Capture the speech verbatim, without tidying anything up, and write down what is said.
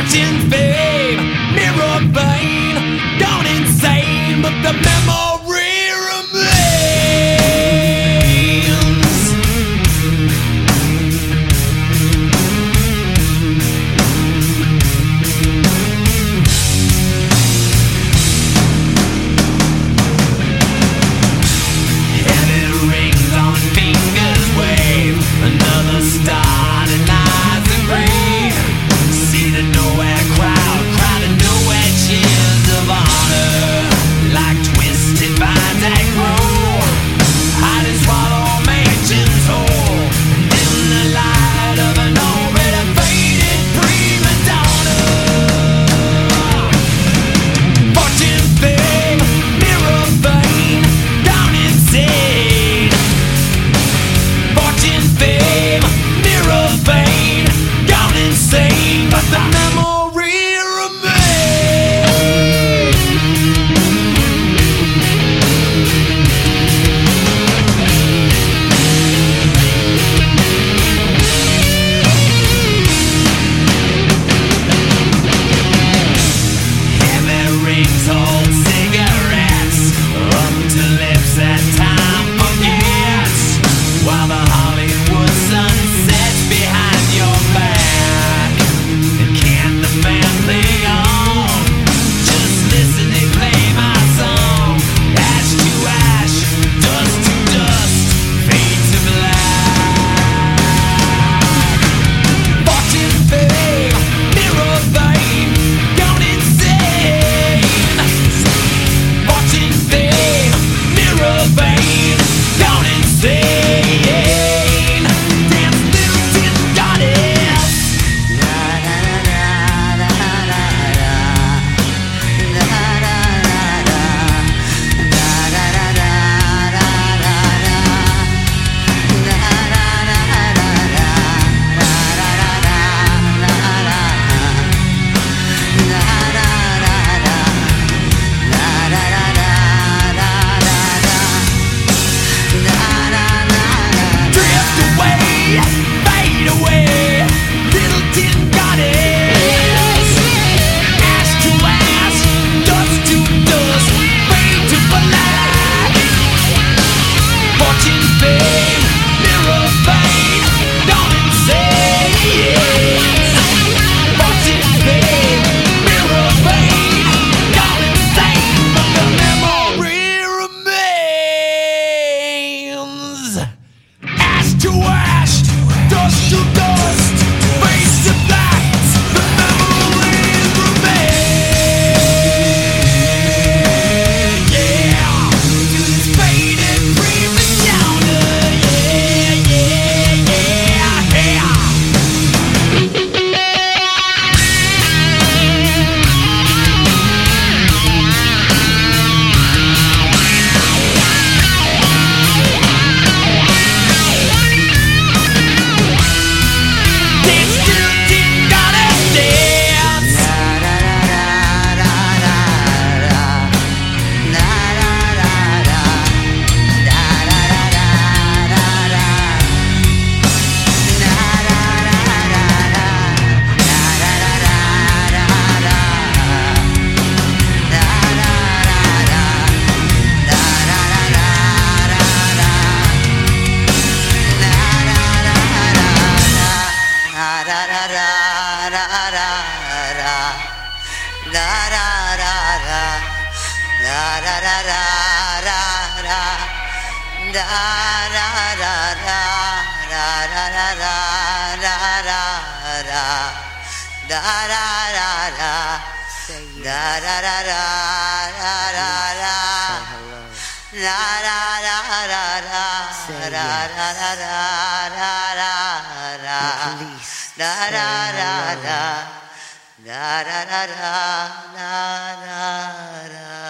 Fortune, fame, mirror vein, gone insane, but the memory remains. Heavy rings on fingers wave, another star denies the grave. See the nowhere crowd, crowd of nowhere cheers of honor, like twisted vines that grow, hide and swallow mansions whole, in the light of an already faded prima donna. Fortune, fame, mirror vein, gone insane. Fortune, fame, mirror vein, gone insane, but the memory remains. Heavy rings hold cigarettes up to lips that time forgets, while the Hollywood sun sets behind your back. And can't the band play on? Just listen, they play my song. Ash to ash, dust to dust, fade to black. Fortune, fame, mirror vein, gone insane. Fortune, fame, mirror vein, gone insane. Dance, little tin goddess. Drift away, fade away, little tin goddess. Ash to ash, dust to dust, fade to black. Fortune, fame, mirror vein, gone insane. Fortune, fame, mirror vein, gone insane, but the memory remains. Ash to ash, dust to dust, face to black, the memories remain. Yeah, to this faded prima donna. Yeah, yeah, yeah, yeah. Dance, little tin goddess, dance. Da da da da da da da da.